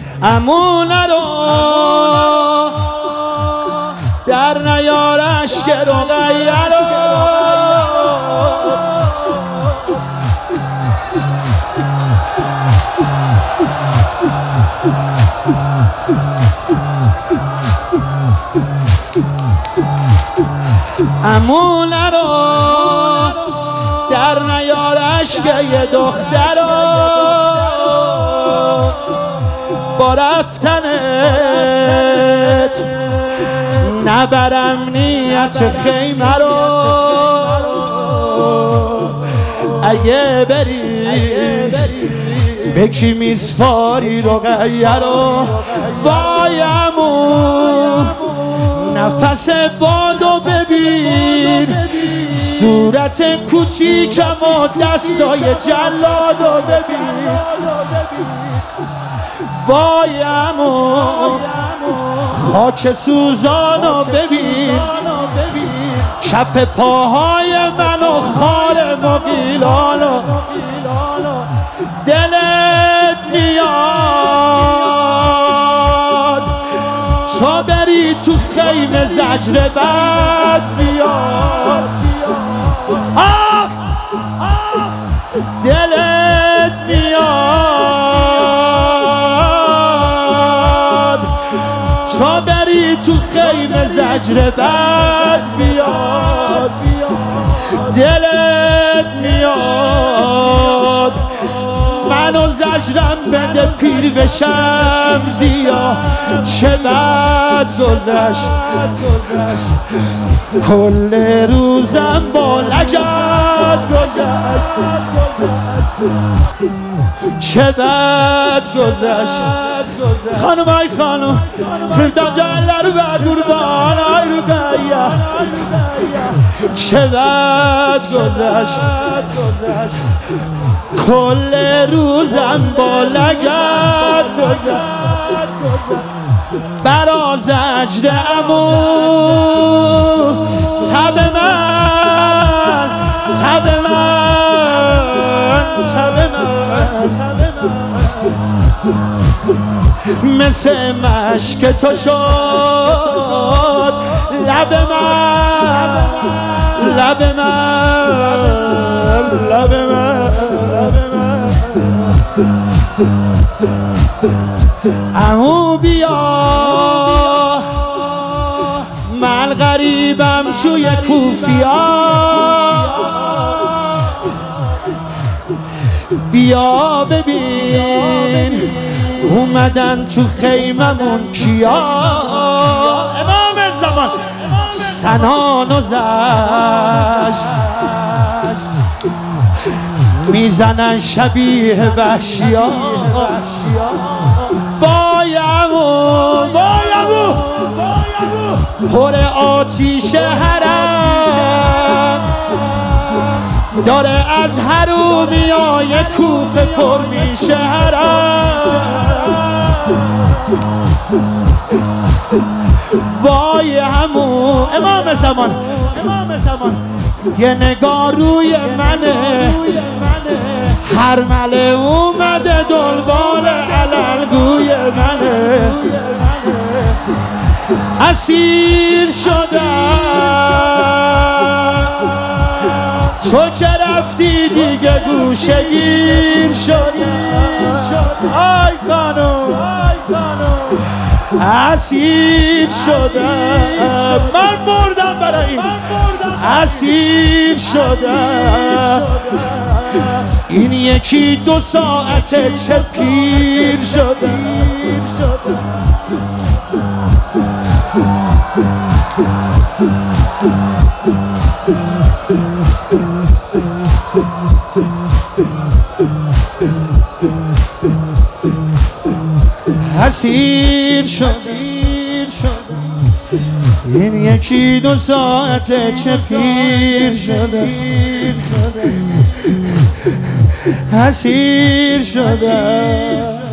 عمو نرو در نیار اشک رقیه رو عمو نرو در نیار اشک یه دختر رو با رفتنت نبرم نیت خیمه رو اگه بری بکی میسپاری رقیه رو وای عمو نفس بادو ببین صورت کوچیکم و دستای جلادو ببین وای عمو خاک سوزانو ببین کف پاهای من و خار مغیلانو دلت میاد تا بری تو خیمه زجر بد بیاد دلت میاد تا بری تو خیمه زجر بد بیاد دلت میاد منو زجرم بده پیر بشم زیا چه بد گذشت کل روزم با لگد گذشت چه بد گذشت خانم ای خانم فردا جله رو بر قربان ای رو بیا چه بد گذشت کل روزم با لگد گذشت برا زجر عمو تب من مثل مشک تو شد لب من عمو بیا من غریبم توی کوفیا بیا ببین اومدن تو خیممون کیا امام زمان سنان و زج میزنن شبیه وحشیا وای عمو پر آتیش حرم داره از حرومیای کوفه پر میشه حرم وای عمو امام زمان یه نگاه روی منه هرمله اومده دنبال علنگوی منه اسیر شدم تو که رفتی دیگه گوشه گیر شدم آی خانم اسیر شدم من مردم برای این اسیر شدم این یکی 2 ساعته چه پیر شدم اسیر شدم این یکی 2 ساعته چه پیر شدم اسیر شدم